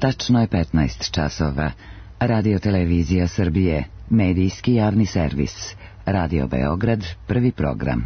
Tačno je 15 časova. Radio Televizija Srbije, medijski javni servis. Radio Beograd, prvi program.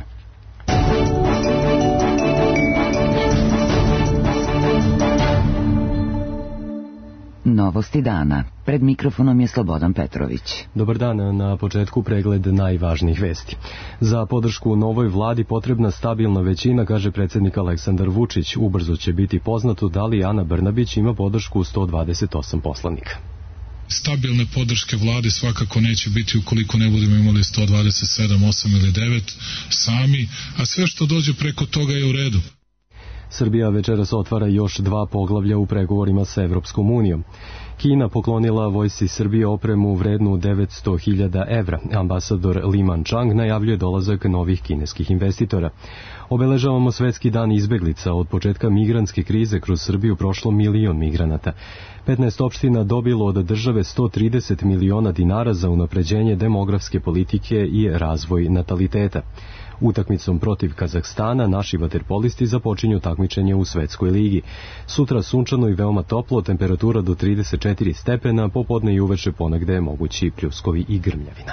Novosti dana. Pred mikrofonom je Slobodan Petrović. Dobar dan, na početku pregled najvažnijih vesti. Za podršku novoj vladi potrebna stabilna većina, kaže predsjednik Aleksandar Vučić. Ubrzo će biti poznato da li Ana Brnabić ima podršku 128 poslanika. Stabilne podrške vladi svakako neće biti ukoliko ne budemo imali 127, 8 ili 9 sami, a sve što dođe preko toga je u redu. Srbija večeras otvara još 2 poglavlja u pregovorima sa Evropskom unijom. Kina poklonila vojsci Srbije opremu vrednu 900.000 evra. Ambasador Li Manchang najavljuje dolazak novih kineskih investitora. Obeležavamo Svetski dan izbeglica. Od početka migrantske krize kroz Srbiju prošlo 1 milion migranata. 15 opština dobilo od države 130 miliona dinara za unapređenje demografske politike i razvoj nataliteta. Utakmicom protiv Kazahstana naši vaterpolisti započinju takmičenje u Svetskoj ligi. Sutra sunčano i veoma toplo, temperatura do 34 stepena, popodne i uveče ponegde mogući pljuskovi i grmljavina.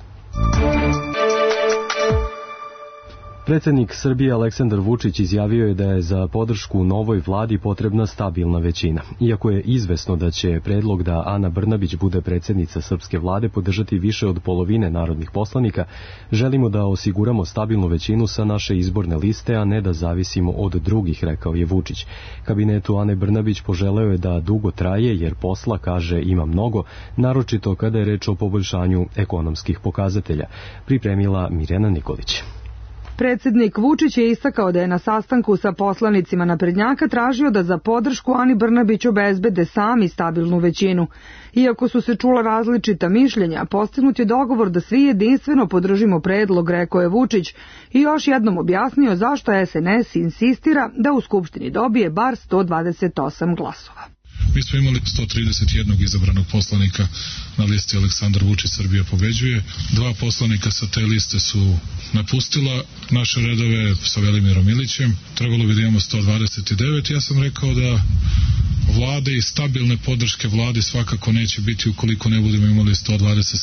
Predsjednik Srbije Aleksandar Vučić izjavio je da je za podršku novoj vladi potrebna stabilna većina. Iako je izvesno da će predlog da Ana Brnabić bude predsjednica srpske vlade podržati više od polovine narodnih poslanika, želimo da osiguramo stabilnu većinu sa naše izborne liste, a ne da zavisimo od drugih, rekao je Vučić. Kabinetu Ane Brnabić poželeo je da dugo traje, jer posla, kaže, ima mnogo, naročito kada je reč o poboljšanju ekonomskih pokazatelja. Pripremila Mirjana Nikolić. Predsjednik Vučić je istakao da je na sastanku sa poslanicima naprednjaka tražio da za podršku Ani Brnabić obezbede sami stabilnu većinu. Iako su se čula različita mišljenja, postignut je dogovor da svi jedinstveno podržimo predlog, rekao je Vučić, i još jednom objasnio zašto SNS insistira da u Skupštini dobije bar 128 glasova. Mi smo imali 131 izabranog poslanika na listi Aleksandar Vučić Srbija pobeđuje. 2 poslanika sa te liste su napustila naše redove sa Velimirom Ilićem. Trebalo bi da imamo 129. Ja sam rekao da vlade i stabilne podrške vladi svakako neće biti ukoliko ne budemo imali 127,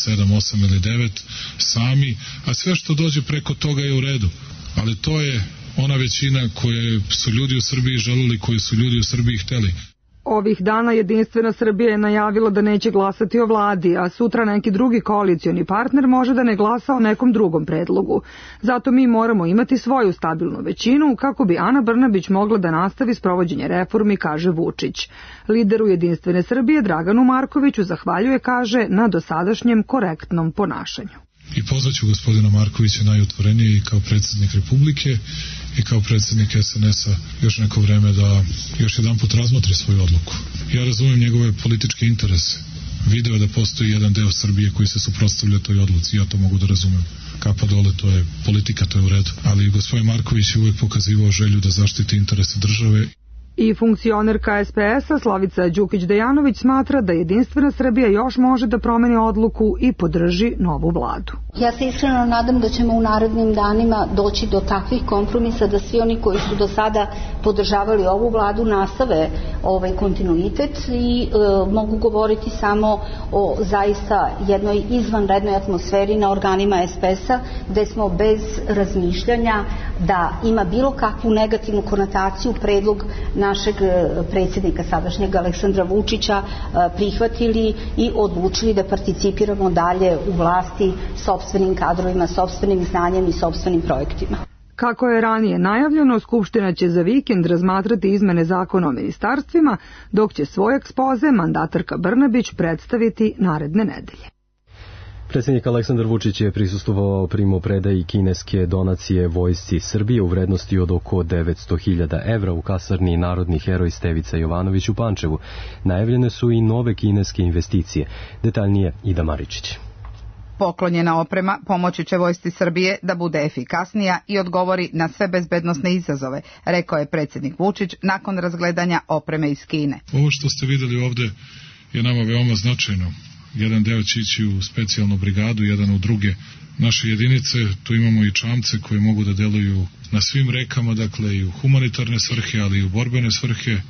8 ili 9 sami, a sve što dođe preko toga je u redu. Ali to je ona većina koje su ljudi u Srbiji želeli, koju su ljudi u Srbiji hteli. Ovih dana Jedinstvena Srbija je najavila da neće glasati o vladi, a sutra neki drugi koalicioni partner može da ne glasa o nekom drugom predlogu. Zato mi moramo imati svoju stabilnu većinu kako bi Ana Brnabić mogla da nastavi sprovođenje reformi, kaže Vučić. Lideru Jedinstvene Srbije Draganu Markoviću zahvaljuje, kaže, na dosadašnjem korektnom ponašanju. I pozvaću gospodina Markovića najotvorenije i kao predsjednik Republike i kao predsjednik SNS-a još neko vreme da još jedan put razmotri svoju odluku. Ja razumijem njegove političke interese. Video da postoji jedan deo Srbije koji se suprotstavlja toj odluci, ja to mogu da razumem. Kapa dole, to je politika, to je u redu. Ali gospodin Marković je uvijek pokazivao želju da zaštiti interese države. I funkcionerka SPS-a Slavica Đukić-Dejanović smatra da Jedinstvena Srbija još može da promeni odluku i podrži novu vladu. Ja se iskreno nadam da ćemo u narednim danima doći do takvih kompromisa da svi oni koji su do sada podržavali ovu vladu nastave ovaj kontinuitet i mogu govoriti samo o zaista jednoj izvanrednoj atmosferi na organima SPS-a gde smo bez razmišljanja da ima bilo kakvu negativnu konotaciju predlog našeg predsjednika sadašnjeg Aleksandra Vučića prihvatili i odlučili da participiramo dalje u vlasti sopstvenim kadrovima, sopstvenim znanjem i sopstvenim projektima. Kako je ranije najavljeno, Skupština će za vikend razmatrati izmene zakona o ministarstvima, dok će svoj ekspoze mandatarka Brnabić predstaviti naredne nedelje. Predsjednik Aleksandar Vučić je prisustvovao primopredaji kineske donacije vojsci Srbije u vrednosti od oko 900.000 evra u kasarni Narodni heroj Stevica Jovanović u Pančevu. Najavljene su i nove kineske investicije. Detaljnije Ida Maričić. Poklonjena oprema pomoći će vojsci Srbije da bude efikasnija i odgovori na sve bezbednosne izazove, rekao je predsjednik Vučić nakon razgledanja opreme iz Kine. Ovo što ste vidjeli ovdje je nama veoma značajno. Jedan deo će ići u specijalnu brigadu, jedan u druge naše jedinice. Tu imamo i čamce koji mogu da deluju na svim rekama, dakle i u humanitarne svrhe, ali i u borbene svrhe.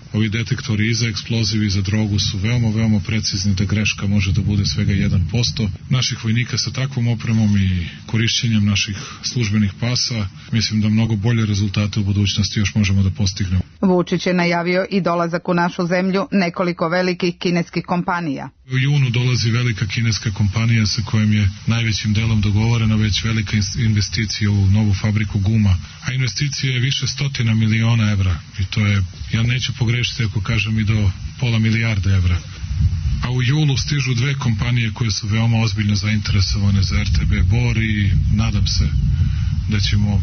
Ovi detektori i za eksploziv i za drogu su veoma precizni, da greška može da bude svega 1%. Naših vojnika sa takvom opremom i korišćenjem naših službenih pasa, mislim da mnogo bolje rezultate u budućnosti još možemo da postignemo. Vučić je najavio i dolazak u našu zemlju nekoliko velikih kineskih kompanija. U junu dolazi velika kineska kompanija sa kojom je najvećim delom dogovorena već velika investicija u novu fabriku guma, a investicija je više stotina miliona evra i to je, ja neću pogrešiti ako kažem, i do pola milijarde evra. A u julu stižu dve kompanije koje su veoma ozbiljno zainteresovane za RTB Bor i nadam se da ćemo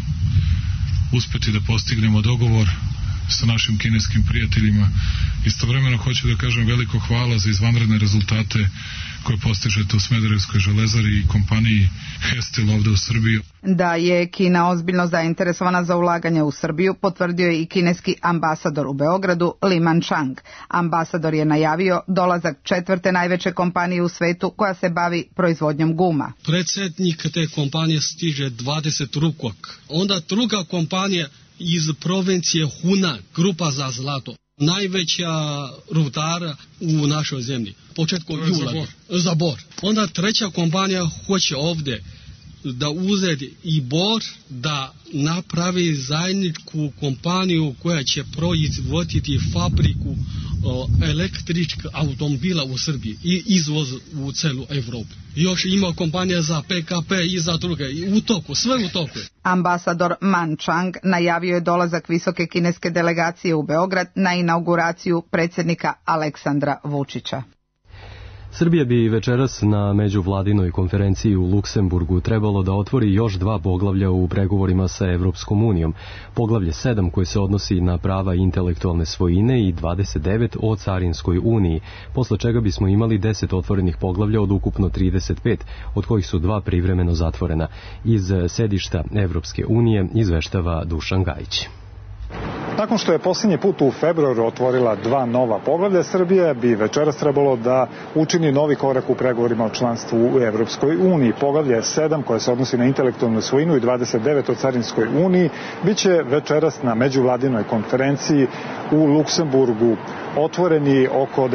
uspeti da postignemo dogovor sa našim kineskim prijateljima. Istovremeno hoću da kažem veliko hvala za izvanredne rezultate koje postižete u Smederevskoj železari i kompaniji Hestil ovde u Srbiji. Da je Kina ozbiljno zainteresovana za ulaganje u Srbiju, potvrdio je i kineski ambasador u Beogradu, Li Manchang. Ambasador je najavio dolazak četvrte najveće kompanije u svetu koja se bavi proizvodnjom guma. Predsjednik te kompanije stiže 20 rukog. Onda druga kompanija iz provincije Hunan, grupa za zlato. Najveća rudara u našoj zemlji. Početkom jula. Za bor. Onda treća kompanija hoće ovdje da uzeti i bor, da napravi zajedničku kompaniju koja će proizvoditi fabriku električkih automobila u Srbiji i izvoz u celu Evropu. Još ima kompanija za PKP i za druge. U toku, sve u toku. Ambasador Manchang najavio je dolazak visoke kineske delegacije u Beograd na inauguraciju predsjednika Aleksandra Vučića. Srbija bi večeras na međuvladinoj konferenciji u Luksemburgu trebalo da otvori još 2 poglavlja u pregovorima sa Evropskom unijom. Poglavlje 7 koje se odnosi na prava intelektualne svojine i 29 o carinskoj uniji, posle čega bismo imali 10 otvorenih poglavlja od ukupno 35, od kojih su 2 privremeno zatvorena. Iz sedišta Evropske unije izveštava Dušan Gajić. Nakon što je posljednji put u februaru otvorila 2 nova poglavlja, Srbija bi večeras trebalo da učini novi korak u pregovorima o članstvu u Evropskoj uniji. Poglavlje 7 koje se odnosi na intelektualnu svojinu i 29 o carinskoj uniji biće večeras na međuvladinoj konferenciji u Luksemburgu otvoreni oko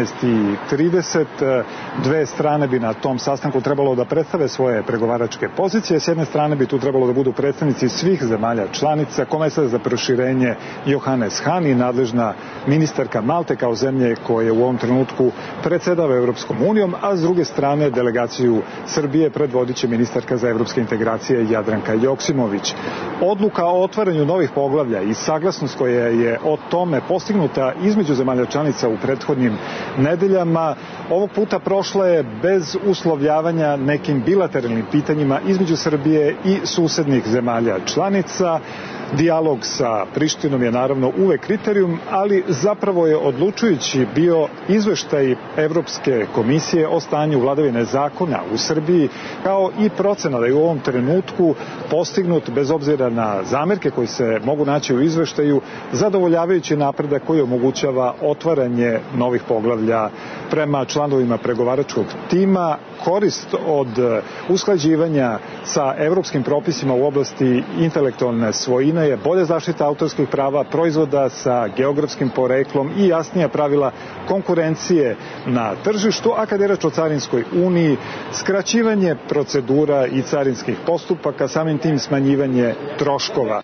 19:30. Dve strane bi na tom sastanku trebalo da predstave svoje pregovaračke pozicije. S jedne strane bi tu trebalo da budu predstavnici svih zemalja članica, komesar za proširenje Johannes Hahn i nadležna ministarka Malte kao zemlje koje u ovom trenutku predsedava Evropskom unijom, a s druge strane delegaciju Srbije predvodit će ministarka za evropske integracije Jadranka Joksimović. Odluka o otvaranju novih poglavlja i saglasnost koja je o tome postignuta između zemalja članica u prethodnim nedeljama ovog puta prošla je bez uslovljavanja nekim bilateralnim pitanjima između Srbije i susednih zemalja članica. Dijalog sa Prištinom je naravno uvek kriterijum, ali zapravo je odlučujući bio izveštaj Evropske komisije o stanju vladavine zakona u Srbiji, kao i procena da je u ovom trenutku postignut, bez obzira na zamerke koji se mogu naći u izveštaju, zadovoljavajući napredak koji omogućava otvaranje novih poglavlja prema članovima pregovaračkog tima. Korist od usklađivanja sa evropskim propisima u oblasti intelektualne svojine je bolja zaštita autorskih prava, proizvoda sa geografskim poreklom i jasnija pravila konkurencije na tržištu, a kad je reč o carinskoj uniji, skraćivanje procedura i carinskih postupaka, samim tim smanjivanje troškova.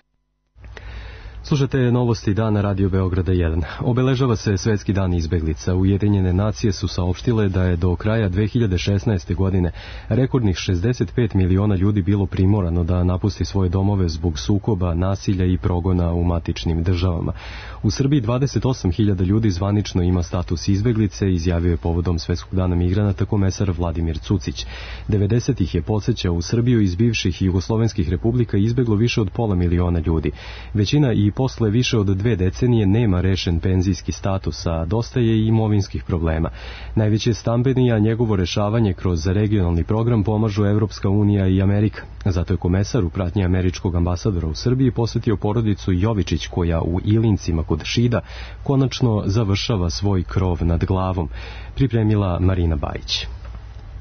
Slušate novosti dana Radio Beograda 1. Obeležava se Svetski dan izbeglica. Ujedinjene nacije su saopštile da je do kraja 2016. godine rekordnih 65 miliona ljudi bilo primorano da napusti svoje domove zbog sukoba, nasilja i progona u matičnim državama. U Srbiji 28.000 ljudi zvanično ima status izbeglice, izjavio je povodom Svetskog dana migranata komesar Vladimir Cucić. 90-ih je podsjećao u Srbiju iz bivših jugoslovenskih republika izbeglo više od pola miliona ljudi. Većina i posle više od 2 decenije nema rešen penzijski status, a dosta je i imovinskih problema. Najveće stambeni, a njegovo rešavanje kroz regionalni program pomažu Evropska unija i Amerika. Zato je komesar u pratnji američkog ambasadora u Srbiji posvetio porodicu Jovičić, koja u Ilincima kod Šida konačno završava svoj krov nad glavom. Pripremila Marina Bajić.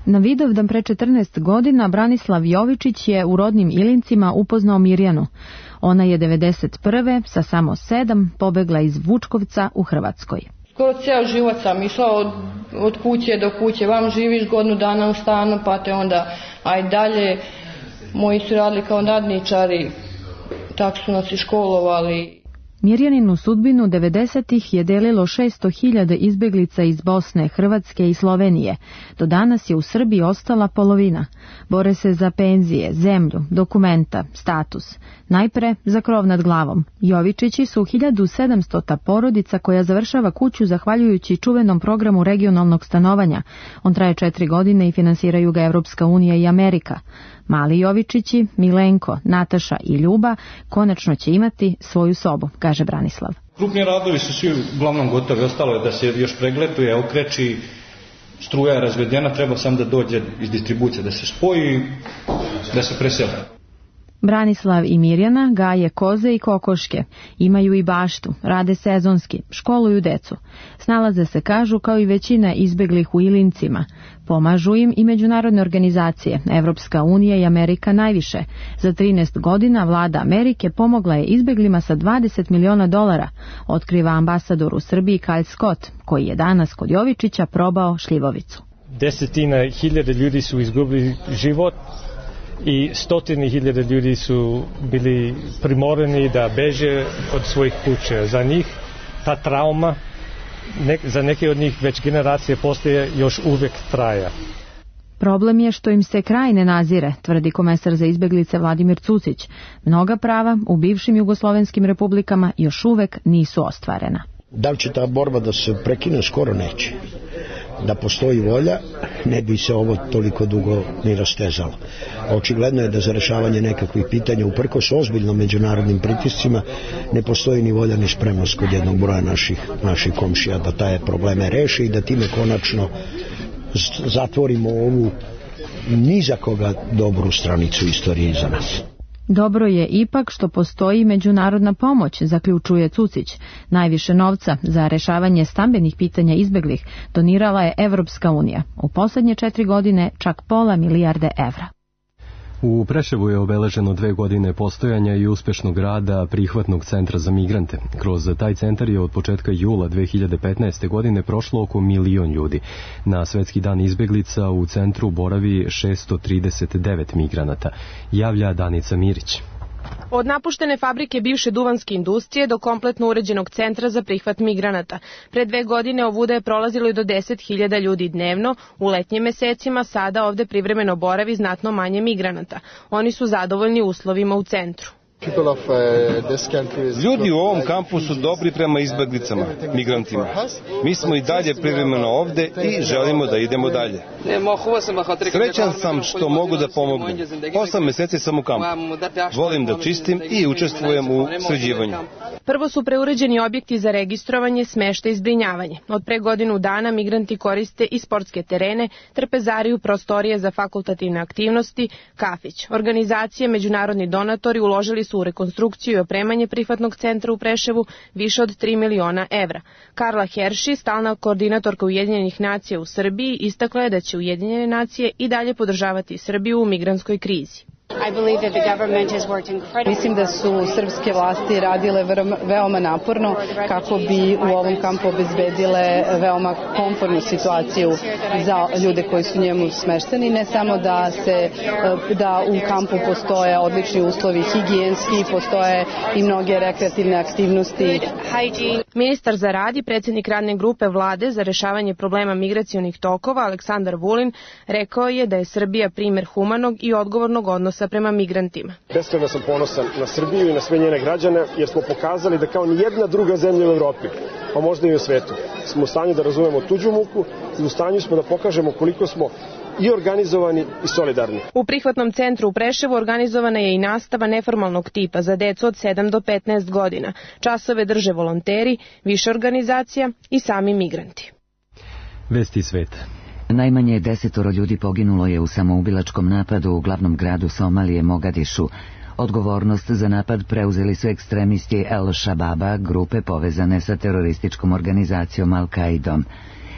Na Vidovdan pre 14 godina Branislav Jovičić je u rodnim Ilincima upoznao Mirjanu. Ona je 91. sa samo 7 pobegla iz Vučkovca u Hrvatskoj. Skoro ceo život sam išla od kuće do kuće. Vam živiš godinu dana u stanu, pa te onda aj dalje. Moji su radili kao nadničari, tako su nas i školovali. Mirjaninu sudbinu 90-ih je delilo 600.000 izbeglica iz Bosne, Hrvatske i Slovenije. Do danas je u Srbiji ostala polovina. Bore se za penzije, zemlju, dokumenta, status. Najpre za krov nad glavom. Jovičići su 1700 porodica koja završava kuću zahvaljujući čuvenom programu regionalnog stanovanja. On traje 4 godine i finansiraju ga Evropska unija i Amerika. Mali Jovičići, Milenko, Nataša i Ljuba konačno će imati svoju sobu, kaže Branislav. Krupni radovi su svi uglavnom gotovi, ostalo je da se još preglepuje, okreči, struja je razvedena, treba sam da dođe iz distribucije, da se spoji, da se preseli. Branislav i Mirjana gaje koze i kokoške, imaju i baštu, rade sezonski, školuju decu. Snalaze se, kažu, kao i većina izbeglih u Ilincima. Pomažu im i međunarodne organizacije, Evropska unija i Amerika najviše. Za 13 godina vlada Amerike pomogla je izbeglima sa $20 miliona, otkriva ambasador u Srbiji Kyle Scott, koji je danas kod Jovičića probao šljivovicu. 10.000 ljudi su izgubili život i 100.000 ljudi su bili primorani da beže od svojih kuća. Za njih ta trauma, za neke od njih već generacije poslije još uvijek traja. Problem je što im se kraj ne nazire, tvrdi komesar za izbeglice Vladimir Cucić. Mnoga prava u bivšim jugoslovenskim republikama još uvek nisu ostvarena. Da li će ta borba da se prekine? Skoro neće. Da postoji volja, ne bi se ovo toliko dugo ni rastezalo. Očigledno je da za rešavanje nekakvih pitanja, uprkos ozbiljno međunarodnim pritiscima, ne postoji ni volja ni spremnost kod jednog broja naših komšija da taj probleme reši i da time konačno zatvorimo ovu ni za koga dobru stranicu istorije iza nas. Dobro je ipak što postoji međunarodna pomoć, zaključuje Cucić. Najviše novca za rešavanje stambenih pitanja izbeglih donirala je Evropska unija. U poslednje 4 godine čak $500 milijarde evra. U Preševu je obeleženo 2 godine postojanja i uspešnog rada prihvatnog centra za migrante. Kroz taj centar je od početka jula 2015. godine prošlo oko 1 milion ljudi. Na Svetski dan izbeglica u centru boravi 639 migranata, javlja Danica Mirić. Od napuštene fabrike bivše duvanske industrije do kompletno uređenog centra za prihvat migranata. Pre 2 godine ovuda je prolazilo i do 10.000 ljudi dnevno. U letnjim mesecima sada ovde privremeno boravi znatno manje migranata. Oni su zadovoljni uslovima u centru. Ljudi u ovom kampu su dobri prema izbeglicama, migrantima. Mi smo i dalje privremeno ovde i želimo da idemo dalje. Srećan sam što mogu da pomognem. 8 meseci sam u kampu. Volim da čistim i učestvujem u sređivanju. Prvo su preuređeni objekti za registrovanje, smeštaj i zbrinjavanje. Od pre godinu dana migranti koriste i sportske terene, trpezariju, prostorije za fakultativne aktivnosti, kafić. Organizacije, međunarodni donatori uložili su u rekonstrukciju i opremanje prihvatnog centra u Preševu više od 3 miliona evra. Karla Herši, stalna koordinatorka Ujedinjenih nacija u Srbiji, istakla je da će Ujedinjene nacije i dalje podržavati Srbiju u migrantskoj krizi. Mislim da su srpske vlasti radile veoma naporno kako bi u ovom kampu obezbedile veoma komfortnu situaciju za ljude koji su njemu smešteni. Ne samo da u kampu postoje odlični uslovi higijenski, postoje i mnoge rekreativne aktivnosti. Ministar za rad i predsjednik radne grupe vlade za rešavanje problema migracionih tokova Aleksandar Vulin rekao je da je Srbija primer humanog i odgovornog odnosa prema migrantima. Beskrajno sam ponosan na Srbiju i na sve njene građane jer smo pokazali da kao nijedna druga zemlja u Evropi, a možda i u svetu, smo u stanju da razumemo tuđu muku i u stanju smo da pokažemo koliko smo i organizovani i solidarni. U prihvatnom centru u Preševu organizovana je i nastava neformalnog tipa za decu od 7 do 15 godina. Časove drže volonteri, više organizacija i sami migranti. Vesti sveta. Najmanje 10 ljudi poginulo je u samoubilačkom napadu u glavnom gradu Somalije Mogadišu. Odgovornost za napad preuzeli su ekstremisti El Shababa, grupe povezane sa terorističkom organizacijom Al-Qaidom.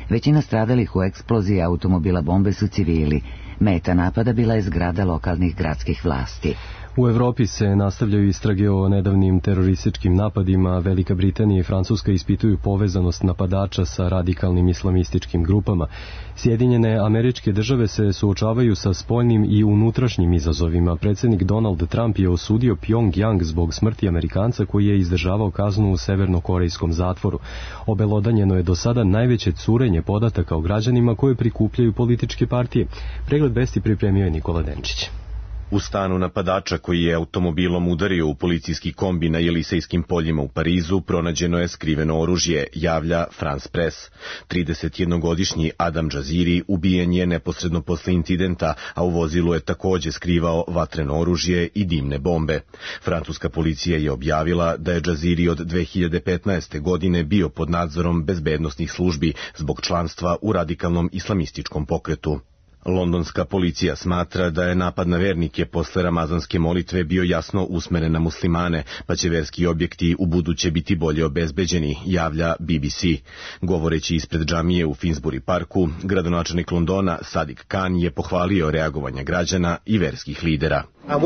Većina stradalih u eksploziji automobila bombe su civili. Meta napada bila je zgrada lokalnih gradskih vlasti. U Evropi se nastavljaju istrage o nedavnim terorističkim napadima. Velika Britanija i Francuska ispituju povezanost napadača sa radikalnim islamističkim grupama. Sjedinjene Američke Države se suočavaju sa spoljnim i unutrašnjim izazovima. Predsjednik Donald Trump je osudio Pyongyang zbog smrti Amerikanca koji je izdržavao kaznu u severnokorejskom zatvoru. Obelodanjeno je do sada najveće curenje podataka o građanima koje prikupljaju političke partije. Pregled vesti pripremio je Nikola Denčić. U stanu napadača koji je automobilom udario u policijski kombi na Jelisejskim poljima u Parizu pronađeno je skriveno oružje, javlja France Press. 31-godišnji Adam Džaziri ubijen je neposredno posle incidenta, a u vozilu je takođe skrivao vatreno oružje i dimne bombe. Francuska policija je objavila da je Džaziri od 2015. godine bio pod nadzorom bezbednosnih službi zbog članstva u radikalnom islamističkom pokretu. Londonska policija smatra da je napad na vernike posle ramazanske molitve bio jasno usmeren na muslimane, pa će verski objekti u buduće biti bolje obezbeđeni, javlja BBC. Govoreći ispred džamije u Finsbury Parku, gradonačelnik Londona Sadiq Khan je pohvalio reagovanja građana i verskih lidera.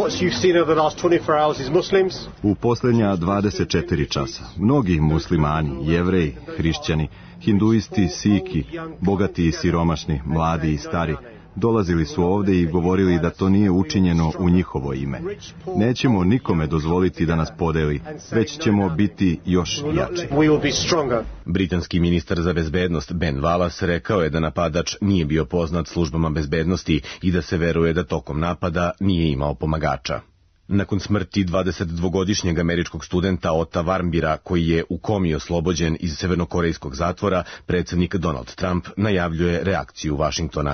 U posljednja 24 časa mnogi muslimani, jevreji, hrišćani, hinduisti, siki, bogati i siromašni, mladi i stari, dolazili su ovdje i govorili da to nije učinjeno u njihovo ime. Nećemo nikome dozvoliti da nas podeli, već ćemo biti još jači. Britanski ministar za bezbednost Ben Wallace rekao je da napadač nije bio poznat službama bezbednosti i da se veruje da tokom napada nije imao pomagača. Nakon smrti 22-godišnjeg američkog studenta Ota Warmbira, koji je u komi oslobođen iz severnokorejskog zatvora, predsjednik Donald Trump najavljuje reakciju Vašingtona.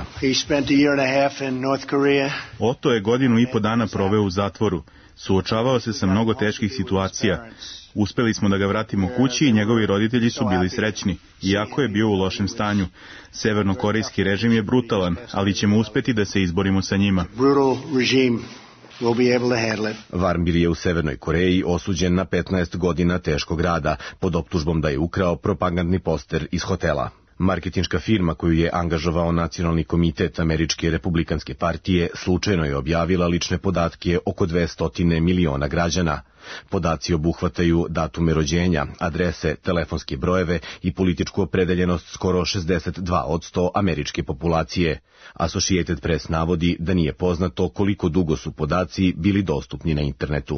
Oto je 1,5 godine proveo u zatvoru. Suočavao se sa mnogo teških situacija. Uspeli smo da ga vratimo kući i njegovi roditelji su bili srećni, iako je bio u lošem stanju. Severnokorejski režim je brutalan, ali ćemo uspeti da se izborimo sa njima. Warmbir je u Severnoj Koreji osuđen na 15 godina teškog rada pod optužbom da je ukrao propagandni poster iz hotela. Marketinška firma koju je angažovao Nacionalni komitet Američke republikanske partije slučajno je objavila lične podatke oko 200 miliona građana. Podaci obuhvataju datume rođenja, adrese, telefonske brojeve i političku opredeljenost skoro 62% američke populacije. Associated Press navodi da nije poznato koliko dugo su podaci bili dostupni na internetu.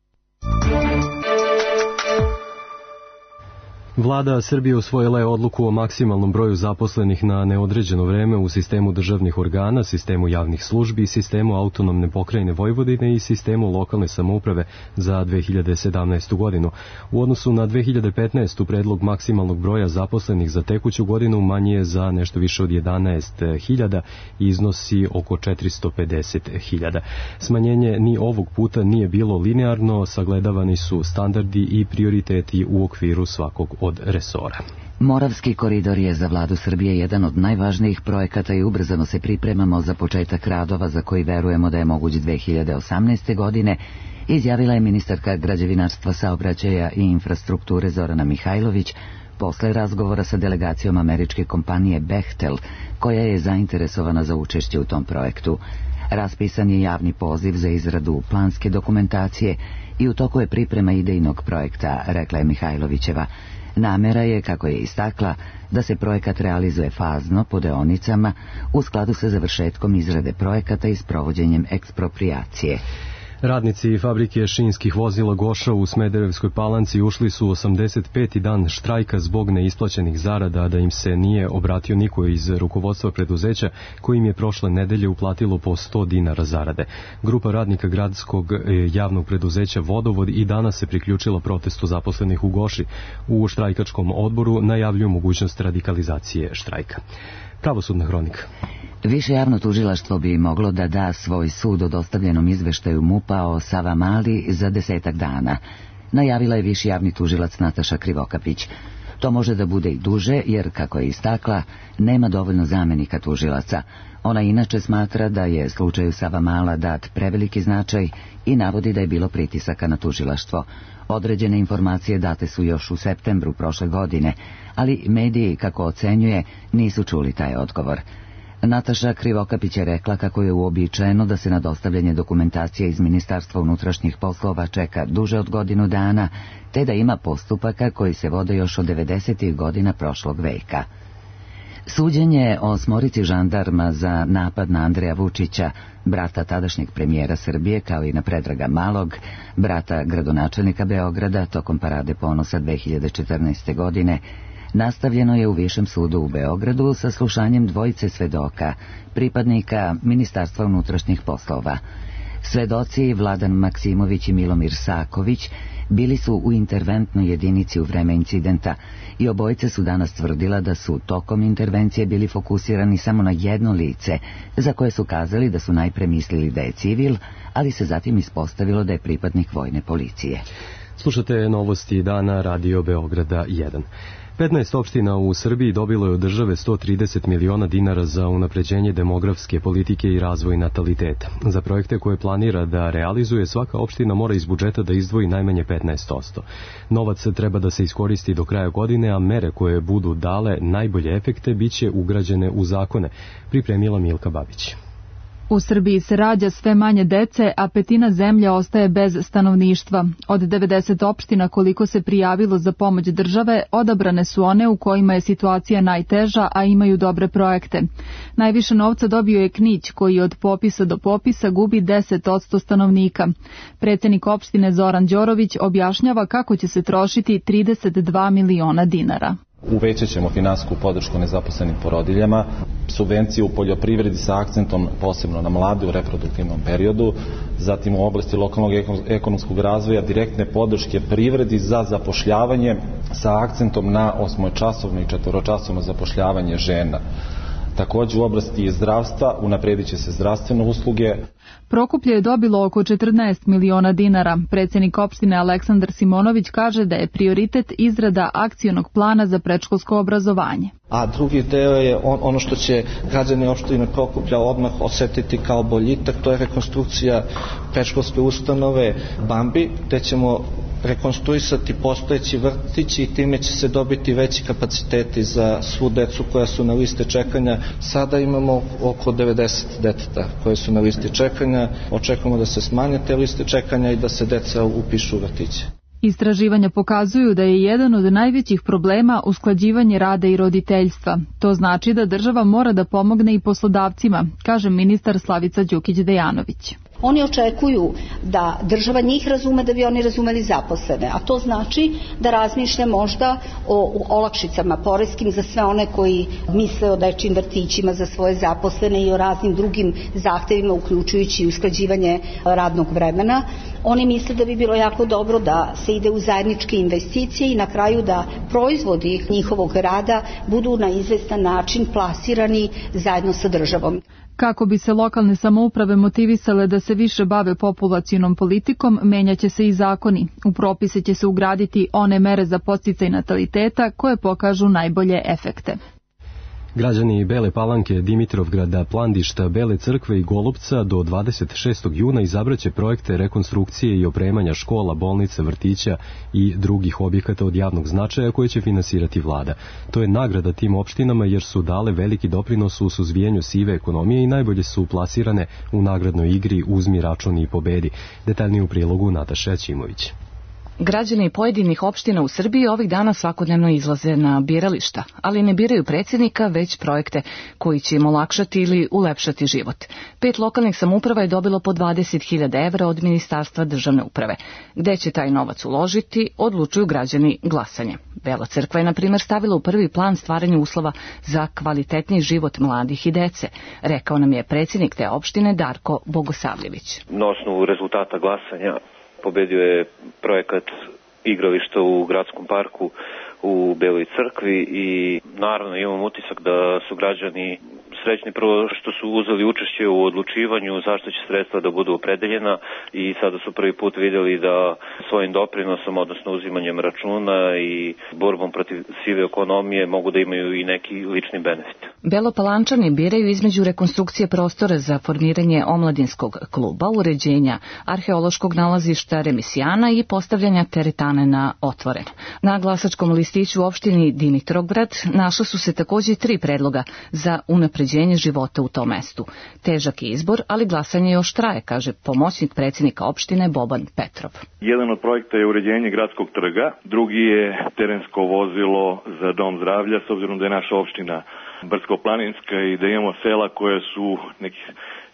Vlada Srbije usvojila je odluku o maksimalnom broju zaposlenih na neodređeno vreme u sistemu državnih organa, sistemu javnih službi, sistemu autonomne pokrajine Vojvodine i sistemu lokalne samouprave za 2017. godinu. U odnosu na 2015. predlog maksimalnog broja zaposlenih za tekuću godinu manji je za nešto više od 11.000 i iznosi oko 450.000. Smanjenje ni ovog puta nije bilo linearno, sagledavani su standardi i prioriteti u okviru svakog od resora. Moravski koridor je za vladu Srbije jedan od najvažnijih projekata i ubrzano se pripremamo za početak radova za koji verujemo da je moguć 2018. godine, izjavila je ministarka građevinarstva, saobraćaja i infrastrukture Zorana Mihajlović posle razgovora sa delegacijom američke kompanije Bechtel, koja je zainteresovana za učešće u tom projektu. Raspisan je javni poziv za izradu planske dokumentacije i u toku je priprema idejnog projekta, rekla je Mihajlovićeva. Namera je, kako je istakla, da se projekat realizuje fazno po deonicama u skladu sa završetkom izrade projekata i sprovođenjem eksproprijacije. Radnici fabrike šinskih vozila Goša u Smederevskoj Palanci ušli su 85. dan štrajka zbog neisplaćenih zarada, da im se nije obratio niko iz rukovodstva preduzeća koji im je prošle nedelje uplatilo po 100 dinara zarade. Grupa radnika gradskog javnog preduzeća Vodovod i danas se priključila protestu zaposlenih u Goši. U štrajkačkom odboru najavljuju mogućnost radikalizacije štrajka. Pravosudna hronika. Više javno tužilaštvo bi moglo da da svoj sud o dostavljenom izveštaju MUP-a o Savamali za 10 dana, najavila je viši javni tužilac Nataša Krivokapić. To može da bude i duže, jer, kako je istakla, nema dovoljno zamenika tužilaca. Ona inače smatra da je slučaju Savamala dat preveliki značaj i navodi da je bilo pritisaka na tužilaštvo. Određene informacije date su još u septembru prošle godine, ali mediji, kako ocenjuje, nisu čuli taj odgovor. Nataša Krivokapić je rekla kako je uobičajeno da se na dostavljanje dokumentacije iz Ministarstva unutrašnjih poslova čeka duže od godinu dana, te da ima postupaka koji se vode još od 90. godina prošlog veka. Suđenje o 8 žandarma za napad na Andreja Vučića, brata tadašnjeg premijera Srbije, kao i na Predraga Malog, brata gradonačelnika Beograda, tokom Parade ponosa 2014. godine, nastavljeno je u Višem sudu u Beogradu sa slušanjem dvojice svedoka, pripadnika Ministarstva unutrašnjih poslova. Svedoci Vladan Maksimović i Milomir Saković bili su u interventnoj jedinici u vreme incidenta i obojice su danas tvrdila da su tokom intervencije bili fokusirani samo na jedno lice, za koje su kazali da su najpre mislili da je civil, ali se zatim ispostavilo da je pripadnik vojne policije. Slušate novosti dana Radio Beograda 1. 15 opština u Srbiji dobilo je od države 130 miliona dinara za unapređenje demografske politike i razvoj nataliteta. Za projekte koje planira da realizuje, svaka opština mora iz budžeta da izdvoji najmanje 15%. Novac treba da se iskoristi do kraja godine, a mere koje budu dale najbolje efekte biće ugrađene u zakone, pripremila Milka Babić. U Srbiji se rađa sve manje dece, a petina zemlje ostaje bez stanovništva. Od 90 opština koliko se prijavilo za pomoć države, odabrane su one u kojima je situacija najteža, a imaju dobre projekte. Najviše novca dobio je Knić, koji od popisa do popisa gubi 10% stanovnika. Predsjednik opštine Zoran Đorović objašnjava kako će se trošiti 32 miliona dinara. Uvećat ćemo finansijsku podršku nezaposlenim porodiljama, subvencije u poljoprivredi sa akcentom posebno na mlade u reproduktivnom periodu, zatim u oblasti lokalnog ekonomskog razvoja direktne podrške privredi za zapošljavanje sa akcentom na 8-časovno i 4-časovno zapošljavanje žena. Također u oblasti zdravstva unapredit će se zdravstvene usluge. Prokuplje je dobilo oko 14 miliona dinara. Predsjednik opštine Aleksandar Simonović kaže da je prioritet izrada akcionog plana za predškolsko obrazovanje. A drugi deo je ono što će građani opštine Prokuplja odmah osetiti kao boljitak, to je rekonstrukcija predškolske ustanove Bambi, gde ćemo rekonstruisati postojeći vrtići i time će se dobiti veći kapaciteti za svu decu koja su na listi čekanja. Sada imamo oko 90 deteta koje su na listi čekanja. Očekujemo da se smanje te liste čekanja i da se deca upišu u vrtiće. Istraživanja pokazuju da je jedan od najvećih problema usklađivanje rada i roditeljstva. To znači da država mora da pomogne i poslodavcima, kaže ministar Slavica Đukić-Dejanović. Oni očekuju da država njih razume da bi oni razumeli zaposlene, a to znači da razmišlja možda o olakšicama poreskim za sve one koji misle o dečjim vrtićima za svoje zaposlene i o raznim drugim zahtevima, uključujući usklađivanje radnog vremena. Oni misle da bi bilo jako dobro da se ide u zajedničke investicije i na kraju da proizvodi njihovog rada budu na izvestan način plasirani zajedno sa državom. Kako bi se lokalne samouprave motivisale da se više bave populacionom politikom, menjaće se i zakoni. U propise će se ugraditi one mere za podsticaj nataliteta koje pokažu najbolje efekte. Građani Bele Palanke, Dimitrovgrada, Plandišta, Bele Crkve i Golubca do 26. juna izabraće projekte rekonstrukcije i opremanja škola, bolnica, vrtića i drugih objekata od javnog značaja koje će finansirati vlada. To je nagrada tim opštinama jer su dale veliki doprinos u suzbijanju sive ekonomije i najbolje su plasirane u nagradnoj igri Uzmi račun i pobedi. Detaljnije u prilogu Nataša Ćimović. Građani pojedinih opština u Srbiji ovih dana svakodnevno izlaze na birališta, ali ne biraju predsjednika, već projekte koji će im olakšati ili ulepšati život. 5 lokalnih samouprava je dobilo po 20.000 evra od Ministarstva državne uprave. Gde će taj novac uložiti, odlučuju građani glasanjem. Bela Crkva je, na primjer, stavila u prvi plan stvaranje uslova za kvalitetniji život mladih i dece, rekao nam je predsjednik te opštine Darko Bogosavljević. Na osnovu rezultata glasanja pobedio je projekat igrališta u gradskom parku u Beloj Crkvi i naravno imam utisak da su građani srećni prvo što su uzeli učešće u odlučivanju zašto će sredstva da budu opredeljena i sada su prvi put vidjeli da svojim doprinosom, odnosno uzimanjem računa i borbom protiv sive ekonomije mogu da imaju i neki lični benefit. Belopalančani biraju između rekonstrukcije prostora za formiranje omladinskog kluba, uređenja arheološkog nalazišta Remisijana i postavljanja teretane na otvoren. Na glasačkom listiću u opštini Dimitrograd našla su se također 3 predloga za unapređenje života u tom mestu. Težak je izbor, ali glasanje još traje, kaže pomoćnik predsjednika opštine Boban Petrov. Jedan od projekta je uređenje gradskog trga, drugi je terensko vozilo za dom zdravlja, s obzirom da je naša opština brdsko-planinska i da imamo sela koje su nekih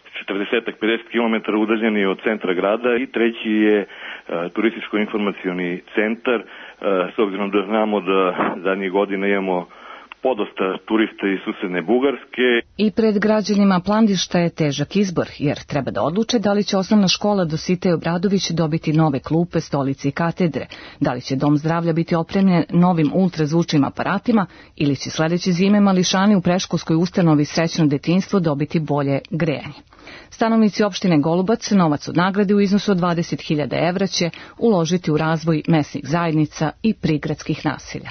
40-50 km udaljeni od centra grada, i treći je turističko-informacioni centar, s obzirom da znamo da zadnjih godina imamo podosta turista iz susedne Bugarske. I pred građanima Plandišta je težak izbor, jer treba da odluče da li će osnovna škola Dositej Obradović dobiti nove klupe, stolice i katedre, da li će dom zdravlja biti opremljen novim ultrazvučnim aparatima ili će sledeće zime mališani u predškolskoj ustanovi Srećno detinjstvo dobiti bolje grejanje. Stanovnici opštine Golubac novac od nagrade u iznosu od 20.000 evra će uložiti u razvoj mesnih zajednica i prigradskih naselja.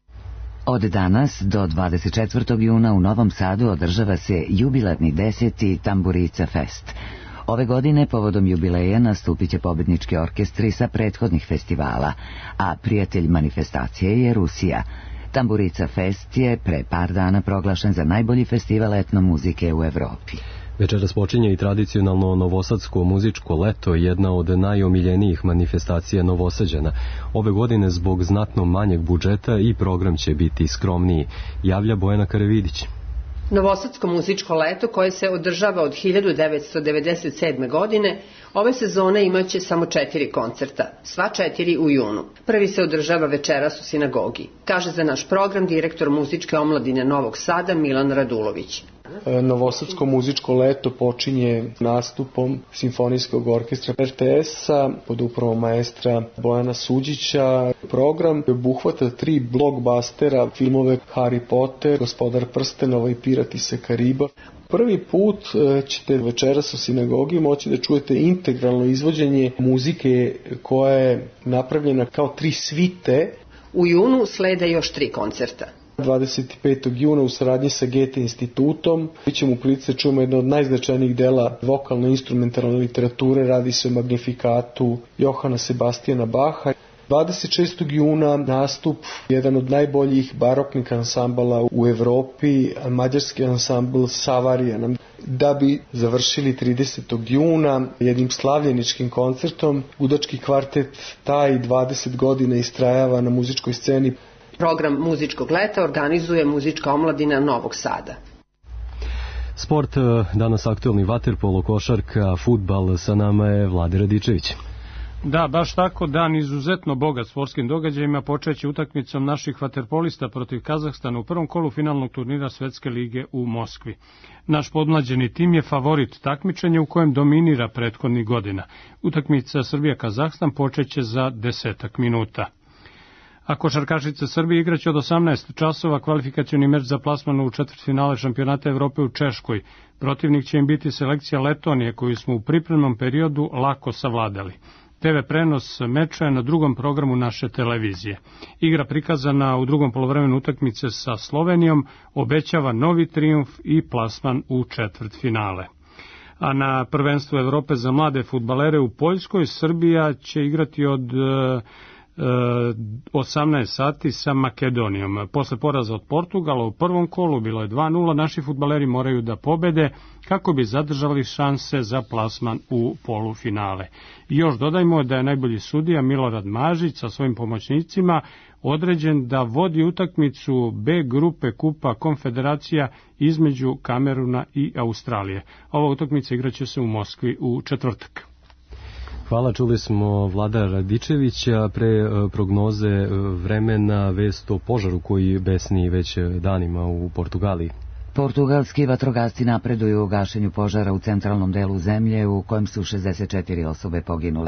Od danas do 24. juna u Novom Sadu održava se jubilarni 10. Tamburica Fest. Ove godine povodom jubileja nastupit će pobednički orkestri sa prethodnih festivala, a prijatelj manifestacije je Rusija. Tamburica Fest je pre par dana proglašen za najbolji festival etno muzike u Evropi. Večeras počinje i tradicionalno novosadsko muzičko leto, jedna od najomiljenijih manifestacija Novosađana. Ove godine zbog znatno manjeg budžeta i program će biti skromniji, javlja Bojana Karavidić. Novosadsko muzičko leto, koje se održava od 1997. godine, ove sezone imaće samo 4 koncerta, sva 4 u junu. Prvi se održava večeras u sinagogi, kaže za naš program direktor muzičke omladine Novog Sada Milan Radulović. Novosadsko muzičko leto počinje nastupom Simfonijskog orkestra RTS-a pod upravom maestra Bojana Suđića. Program obuhvata 3 blockbustera, filmove Harry Potter, Gospodar prstenova i Pirati sa Kariba. Prvi put ćete večeras u sinagogi moći da čujete integralno izvođenje muzike koja je napravljena kao 3 svite. U junu slede još 3 koncerta. 25. juna u saradnji sa Goethe institutom mi ćemo u prilici da čujemo jedno od najznačajnijih dela vokalno-instrumentalne literature, radi se o Magnifikatu Johana Sebastijana Baha. 26. juna nastup jedan od najboljih baroknih ansambala u Evropi, mađarski ansambl Savarija. Da bi završili 30. juna jednim slavljeničkim koncertom, gudački kvartet taj 20 godina istrajava na muzičkoj sceni. Program muzičkog leta organizuje muzička omladina Novog Sada. Sport, danas aktuelni vaterpolo, košarka, fudbal, sa nama je Vlade Radičević. Da, baš tako, dan izuzetno bogat sportskim događajima, počeće utakmicom naših vaterpolista protiv Kazahstana u prvom kolu finalnog turnira Svetske lige u Moskvi. Naš podmlađeni tim je favorit takmičenja u kojem dominira prethodnih godina. Utakmica Srbija-Kazahstan počeće za 10 minuta. A košarkašice Srbije igraće od 18 časova kvalifikacioni meč za plasman u četvrtfinale šampionata Evrope u Češkoj. Protivnik će im biti selekcija Letonije, koju smo u pripremnom periodu lako savladali. TV prenos meča je na drugom programu naše televizije. Igra prikazana u drugom poluvremenu utakmice sa Slovenijom obećava novi trijumf i plasman u četvrtfinale. A na prvenstvu Evrope za mlade fudbalere u Poljskoj Srbija će igrati od 18 sati sa Makedonijom. Posle poraza od Portugala u prvom kolu, bilo je 2:0, naši fudbaleri moraju da pobede kako bi zadržali šanse za plasman u polufinale. I još dodajmo da je najbolji sudija Milorad Mažić sa svojim pomoćnicima određen da vodi utakmicu B grupe Kupa Konfederacija između Kameruna i Australije. Ova utakmica igraće se u Moskvi u četvrtak. Hvala, čuli smo Vlada Radičevića. Pre prognoze vremena vest o požaru koji besni već danima u Portugaliji. Portugalski vatrogasci napreduju u gašenju požara u centralnom delu zemlje u kojem su 64 osobe poginule.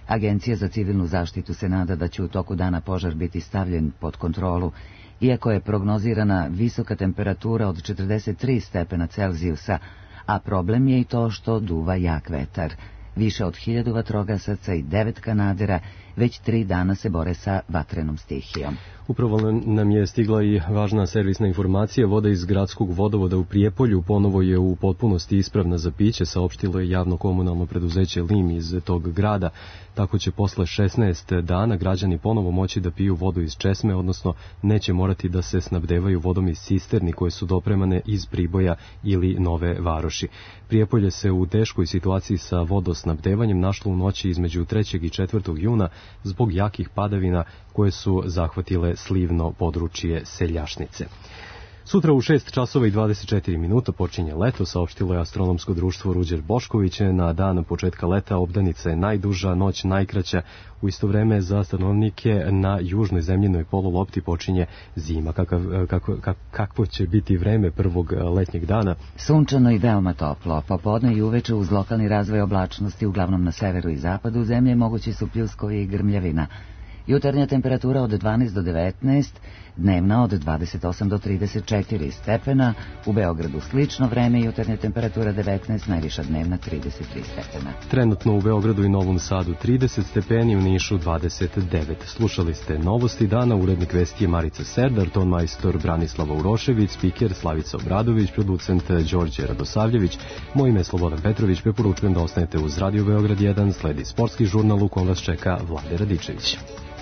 Agencija za civilnu zaštitu se nada da će u toku dana požar biti stavljen pod kontrolu, iako je prognozirana visoka temperatura od 43 stepena Celzijusa, a problem je i to što duva jak vetar. Više od 1000 vatrogasaca i 9 kanadera već 3 dana se bore sa vatrenom stihijom. Upravo nam je stigla i važna servisna informacija. Voda iz gradskog vodovoda u Prijepolju ponovo je u potpunosti ispravna za piće, saopštilo je javno komunalno preduzeće Lim iz tog grada. Tako će posle 16 dana građani ponovo moći da piju vodu iz česme, odnosno neće morati da se snabdevaju vodom iz cisterni koje su dopremane iz Priboja ili Nove Varoši. Prijepolje se u teškoj situaciji sa vodosnabdevanjem našlo u noći između 3. i 4. juna zbog jakih padavina koje su zahvatile slivno područje Seljašnice. Sutra u 6 časova i 24 minuta počinje leto, saopštilo je astronomsko društvo Ruđer Bošković. Na dan početka leta obdanica je najduža, noć najkraća. U isto vreme za stanovnike na južnoj zemljinoj polulopti počinje zima. Kakvo će biti vreme prvog letnjeg dana? Sunčano i veoma toplo. Popodne i uveče uz lokalni razvoj oblačnosti, uglavnom na severu i zapadu zemlje, mogući su pljuskovi i grmljavina. Jutarnja temperatura od 12 do 19, dnevna od 28 do 34 stepena, u Beogradu slično vreme, jutarnja temperatura 19, najviša dnevna 33 stepena. Trenutno u Beogradu i Novom Sadu 30 stepeni, u Nišu 29. Slušali ste novosti dana, urednik vesti je Marica Serdar, tonmajstor Branislava Urošević, spiker Slavica Obradović, producent Đorđe Radosavljević. Moje ime je Slobodan Petrović, preporučujem da ostanete uz Radio Beograd 1, sledi sportski žurnal u kom vas čeka Vlade Radičević.